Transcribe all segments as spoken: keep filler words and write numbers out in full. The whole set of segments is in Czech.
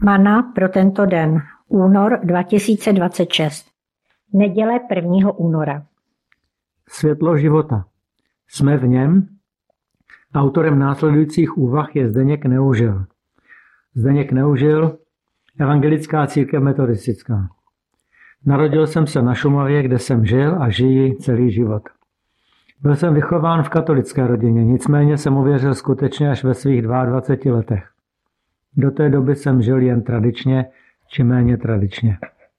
Mana pro tento den, únor dva tisíce dvacet šest. Neděle prvního února. Světlo života. Jsme v něm? Autorem následujících úvah je Zdeněk Neužil. Zdeněk Neužil, Evangelická církev metodistická. Narodil jsem se na Šumavě, kde jsem žil a žiji celý život. Byl jsem vychován v katolické rodině, nicméně jsem uvěřil skutečně až ve svých dvaceti dvou letech. Do té doby jsem žil jen tradičně, či méně tradičně.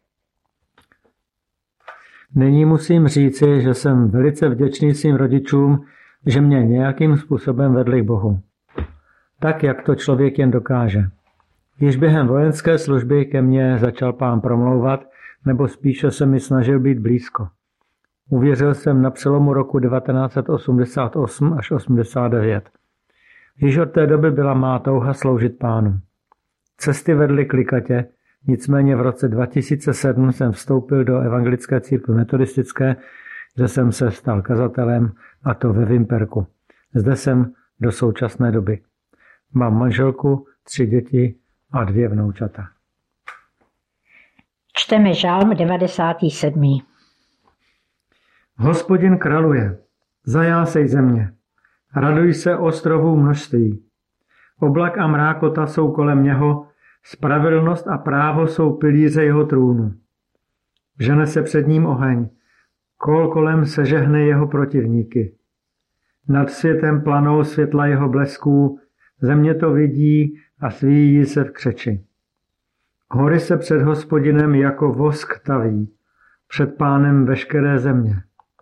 Nyní musím říci, že jsem velice vděčný svým rodičům, že mě nějakým způsobem vedli k Bohu. Tak, jak to člověk jen dokáže. Již během vojenské služby ke mně začal Pán promlouvat, nebo spíše se mi snažil být blízko. Uvěřil jsem na přelomu roku devatenáct set osmdesát osm až osmdesát devět. Již od té doby byla má touha sloužit Pánu. Cesty vedly klikatě, nicméně v roce dva tisíce sedm jsem vstoupil do Evangelické církve metodistické, kde jsem se stal kazatelem, a to ve Vimperku. Zde jsem do současné doby. Mám manželku, tři děti a dvě vnoučata. Čteme žálm devadesátý sedmý. Hospodin králuje, zajásej země, raduj se ostrovů množství. Oblak a mrákota jsou kolem něho, spravedlnost a právo jsou pilíře jeho trůnu. Žene se před ním oheň, kol kolem se žehne jeho protivníky. Nad světem planou světla jeho blesků, země to vidí a svíjí se v křeči. Hory se před Hospodinem jako vosk taví, před Pánem veškeré země.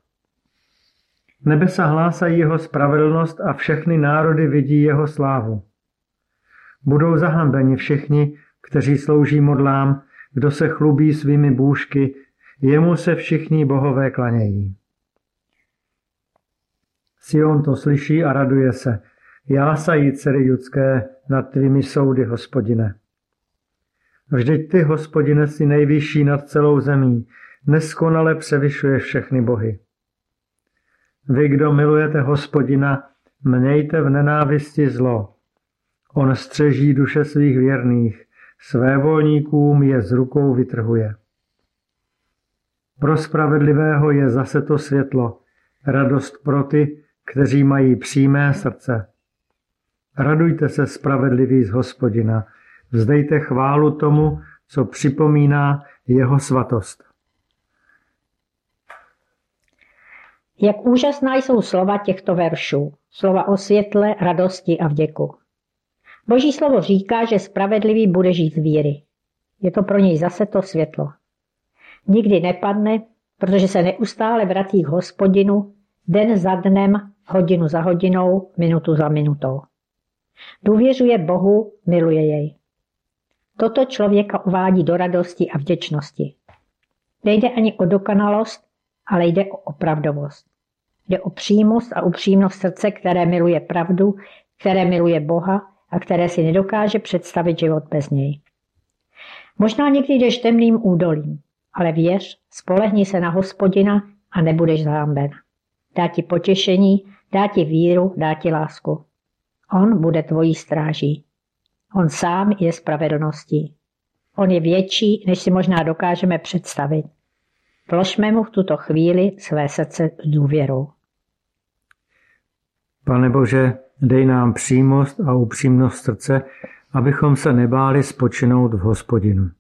Nebesa hlásají jeho spravedlnost a všechny národy vidí jeho slávu. Budou zahambeni všichni, kteří slouží modlám, kdo se chlubí svými bůžky, jemu se všichni bohové klanějí. Sion to slyší a raduje se. Jásají dcery judské nad tvými soudy, Hospodine. Vždyť ty, Hospodine, jsi nejvyšší nad celou zemí, neskonale převyšuješ všechny bohy. Vy, kdo milujete Hospodina, mějte v nenávisti zlo. On střeží duše svých věrných, svévolníkům je z rukou vytrhuje. Pro spravedlivého je zase to světlo, radost pro ty, kteří mají přímé srdce. Radujte se spravedliví z Hospodina, vzdejte chválu tomu, co připomíná jeho svatost. Jak úžasná jsou slova těchto veršů, slova o světle, radosti a vděku. Boží slovo říká, že spravedlivý bude žít z víry. Je to pro něj zase to světlo. Nikdy nepadne, protože se neustále vrací k Hospodinu, den za dnem, hodinu za hodinou, minutu za minutou. Důvěřuje Bohu, miluje jej. Toto člověka uvádí do radosti a vděčnosti. Nejde ani o dokonalost, ale jde o opravdovost. Jde o přímost a upřímnost srdce, které miluje pravdu, které miluje Boha a které si nedokáže představit život bez něj. Možná někdy jdeš temným údolím, ale věř, spolehni se na Hospodina a nebudeš zahamben. Dá ti potěšení, dá ti víru, dá ti lásku. On bude tvojí stráží. On sám je spravedlností. On je větší, než si možná dokážeme představit. Vložme mu v tuto chvíli své srdce s důvěrou. Pane Bože, dej nám přímost a upřímnost srdce, abychom se nebáli spočinout v Hospodinu.